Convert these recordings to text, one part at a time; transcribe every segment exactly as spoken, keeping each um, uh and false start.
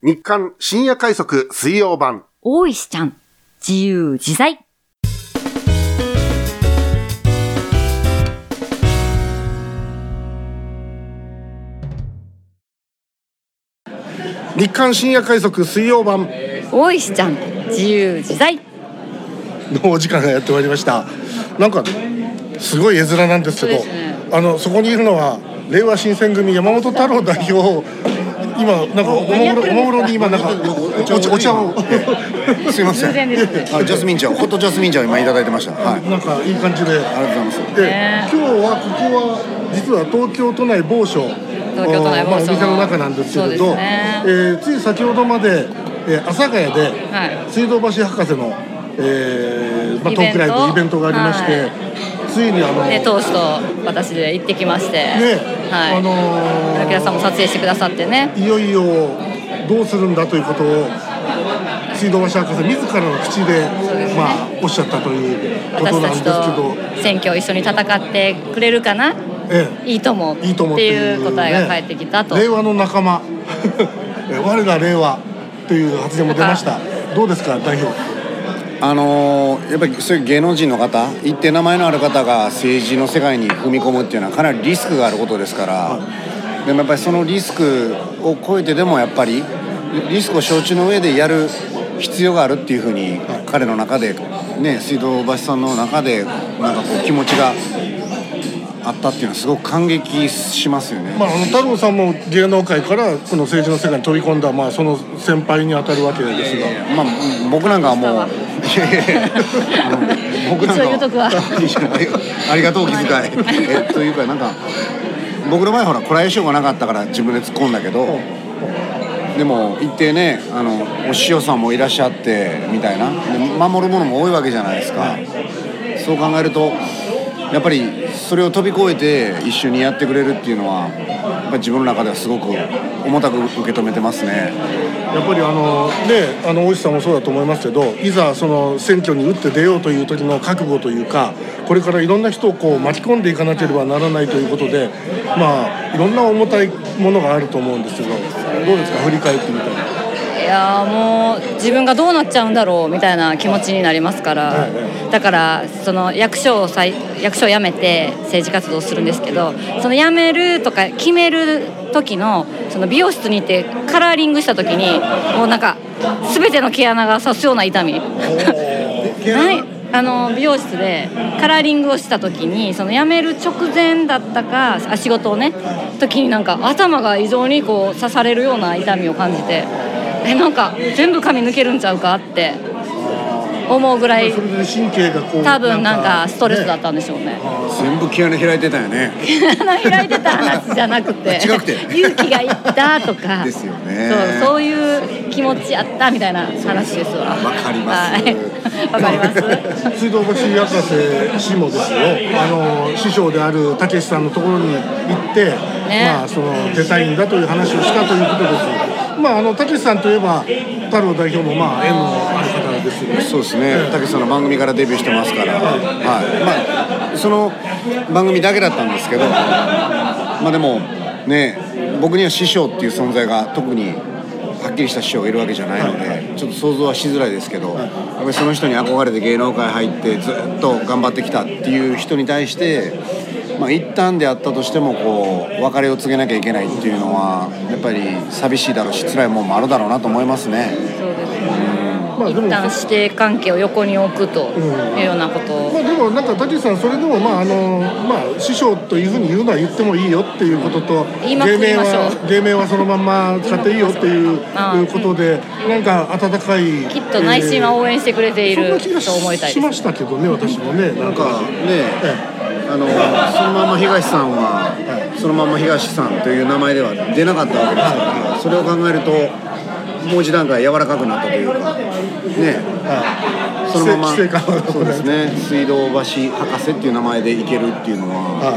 日刊深夜快速水曜版。 大石ちゃん、自由自在。 日刊深夜快速水曜版。 大石ちゃん、自由自在のお時間がやってまいりました。なんかすごい絵面なんですけど、そね、あのそこにいるのは令和新選組山本太郎代表。今なんかおもむろおもむろに今なんかお茶お茶をすいません、 あジャスミン茶ホットジャスミン茶を今いただいてました。はい、 なんかいい感じでありがとうございます。 で、今日はここは実は東京都内某所、 東京都内某所の、 まあ、お店の中なんですけれど、ねえー、つい先ほどまで、えー、阿佐ヶ谷で、はい、水道橋博士の、えーまあ、トークライブイベントがありまして、はい、ついにあのね、当時と私で行ってきまして、ね、はい、あのー、竹田さんも撮影してくださってね、 いよいよどうするんだということを水道橋博士自らの口で、ね、まあ、おっしゃったということなんですけど、 私たちと選挙を一緒に戦ってくれるかな、ええ、いいともっていう答えが返ってきたと。 令和の仲間我が令和という発言も出ました。どうですか代表。 あのー、やっぱりそういう芸能人の方、一定名前のある方が政治の世界に踏み込むっていうのはかなりリスクがあることですから、はい、でもやっぱりそのリスクを超えてでもやっぱりリスクを承知の上でやる必要があるっていうふうに、はい、彼の中でね、水道橋さんの中でなんかこう気持ちがあったっていうのはすごく感激しますよね。 まあ、あの太郎さんも芸能界からこの政治の世界に飛び込んだ、まあ、その先輩に当たるわけですが、 えーまあ、僕なんかはもう僕なんかはありがとう気遣いえというか、なんか僕の前ほらこらえ性がなかったから自分で突っ込んだけど、でも一定ね、あのお師匠さんもいらっしゃってみたいなで守るものも多いわけじゃないですか。そう考えるとやっぱりそれを飛び越えて一緒にやってくれるっていうのはやっぱり自分の中ではすごく重たく受け止めてますね。 やっぱりあのね、あの大石さんもそうだと思いますけど、いざその選挙に打って出ようという時の覚悟というか、これからいろんな人をこう巻き込んでいかなければならないということで、まあいろんな重たいものがあると思うんですけど、どうですか振り返ってみたら。 いやもう自分がどうなっちゃうんだろうみたいな気持ちになりますから、はいはい、だからその役所をさい役所を辞めて政治活動をするんですけど、その辞めるとか決める時のその美容室に行ってカラーリングした時にもうなんか全ての毛穴が刺すような痛みないあの美容室でカラーリングをした時に、その辞める直前だったか仕事をね時になんか頭が異常にこう刺されるような痛みを感じて、えなんか全部髪抜けるんちゃうかって思うぐらい、 それで神経がこう多分なんかストレスだったんでしょうね。 全部毛穴開いてたよね。 毛穴開いてた話じゃなくて違くて勇気がいったとかですよね。 そう、そういう気持ちあったみたいな話ですわ。 わかります。 はい、わかります。 水道橋博士氏もですよ、あの師匠であるたけしさんのところに行って、ね、まあその出たいんだという話をしたということです。まああのたけしさんといえば太郎代表もまあ縁のある方ですよね。 そうですね。たけしさんの番組からデビューしてますから、はい。まあその番組だけだったんですけど、まあでもね、僕には師匠っていう存在が特にはっきりした師匠がいるわけじゃないので、はい、ちょっと想像はしづらいですけど、はい、やっぱりその人に憧れて芸能界入ってずっと頑張ってきたっていう人に対して、まあ一旦であったとしてもこう別れを告げなきゃいけないっていうのはやっぱり寂しいだろうし辛いもんもあるだろうなと思いますね。 そうですね。まあ、一旦師弟関係を横に置くというようなことを、 うん、まあ、でもなんかたけしさんそれでもまああのまあ師匠というふうに言うのは言ってもいいよっていうことと、芸名は芸名はそのまんま使っていいよっていうことで、なんか温かいきっと内心は応援してくれていると思いたいです。 しましたけどね、私もね、 なんかね、あのそのまま東さんは、はい、そのまま東さんという名前では出なかったわけですから、はい、それを考えるともう一段階柔らかくなったというかね、はい、そのままそうですね、水道橋博士っていう名前でいけるっていうのは、はい、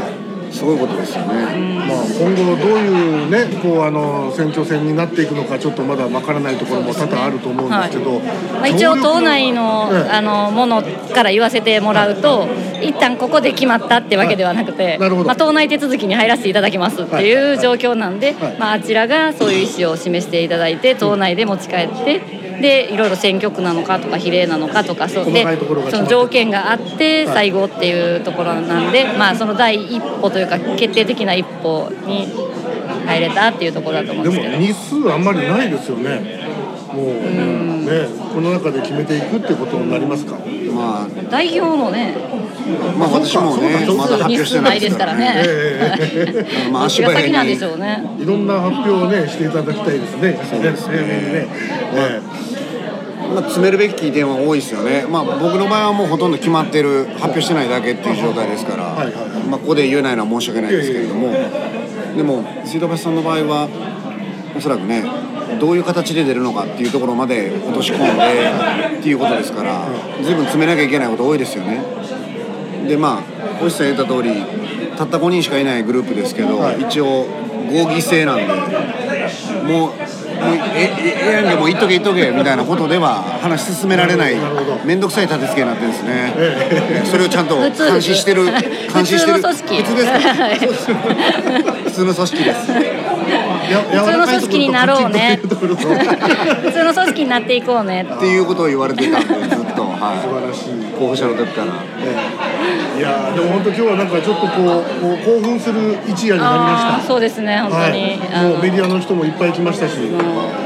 すごいことですよね。 まあ、今後どういうねこうあの選挙戦になっていくのかちょっとまだわからないところも多々あると思うんですけど、 はいまあ、一応党内の、ね、あのものから言わせてもらうと、一旦ここで決まったってわけではなくて、はいまあ、党内手続きに入らせていただきますっていう状況なんで、まあ、あちらがそういう意思を示していただいて党内で持ち帰ってでいろいろ選挙区なのかとか比例なのかとかそうでその条件があって最後っていうところなんで、まあ、その第一歩というか決定的な一歩に入れたっていうところだと思うんですけど、 でも日数あんまりないですよね。もう、うんね、この中で決めていくってことになりますか。 まあ、 代表もね、 まあ私もねまだ発表してないですからね。 まあ足早にいろんな発表をねしていただきたいですね。そうですね。ねまあ、詰めるべき点は多いですよね。まあ、僕の場合はもうほとんど決まってる発表してないだけっていう状態ですから、はいはいまあ、ここで言えないのは申し訳ないですけれども、でも水道橋さんの場合はおそらくねどういう形で出るのかっていうところまで落とし込んでっていうことですから随分詰めなきゃいけないこと多いですよね。でまあ星さん言った通りたったごにんしかいないグループですけど、はい、一応合議制なんでもうもうええやんけもう言っとけ言っとけみたいなことでは話進められない面倒くさい立て付けになってるんですね。それをちゃんと監視してる監視してる普通の組織普通ですか普通の組織です。 普通の組織になろうね普通の組織になっていこうねっていうことを言われてたんでずっと、はい、 素晴らしい候補者の時から、 ええ、いやでも本当今日はなんかちょっとこう、こう興奮する一夜になりました。 そうですね本当に、 はい、もうメディアの人もいっぱい来ましたし、え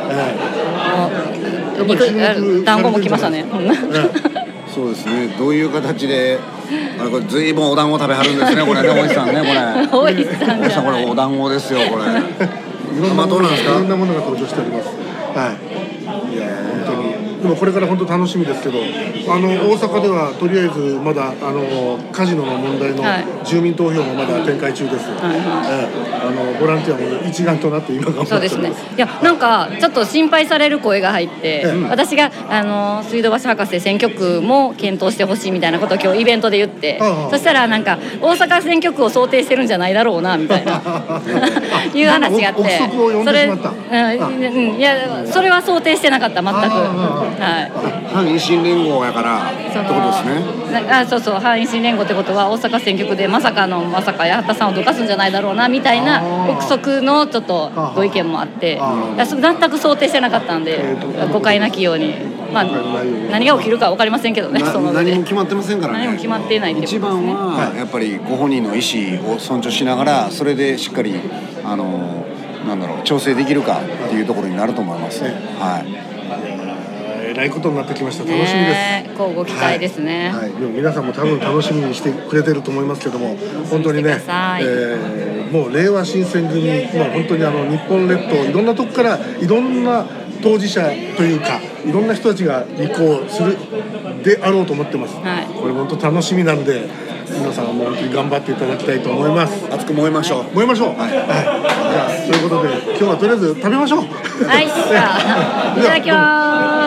え、やっぱり団子も来ましたね。 そうですねどういう形であれこれずいぶんお団子食べはるんですねこれね大石さんねこれ大石さん大石さんこれお団子ですよこれ。 いろんなものがいろんなものが登場しております。はい。いや本当に。でもこれから本当楽しみですけど、あの大阪ではとりあえずまだあのカジノの問題の住民投票もまだ展開中です。はいはいえー、あのボランティアも一丸となって今頑張っております。 そうですね。いやなんかちょっと心配される声が入って、うん、私があの水道橋博士選挙区も検討してほしいみたいなことを今日イベントで言って、はあ、そしたらなんか大阪選挙区を想定してるんじゃないだろうなみたいないう話があって、それ、うん、いやそれは想定してなかった全く。はい、 反維新連合やからってことですね。 あそうそう反維新連合ってことは大阪選挙区でまさかのまさか八幡さんをどかすんじゃないだろうなみたいな憶測のちょっとご意見もあって全く想定してなかったんで誤解なきように、まあ、何が起きるか分かりませんけどね。その何も決まってませんからね。 何も決まっていないってことですね。 一番はやっぱりご本人の意思を尊重しながらそれでしっかりあのなんだろう調整できるかっていうところになると思います。はいえらいことになってきました。楽しみです。 交互期待ですね。 はいはい、でも皆さんも多分楽しみにしてくれてると思いますけども、本当にね、えー、もう令和新選組、もう本当にあの日本列島いろんなとこからいろんな当事者というかいろんな人たちが立候補するであろうと思ってます。はい、これ本当楽しみなんで皆さんも本当に頑張っていただきたいと思います。 熱く燃えましょう。 燃えましょう。はい。はい、じゃあということで今日はとりあえず食べましょう。 はい。いただきます。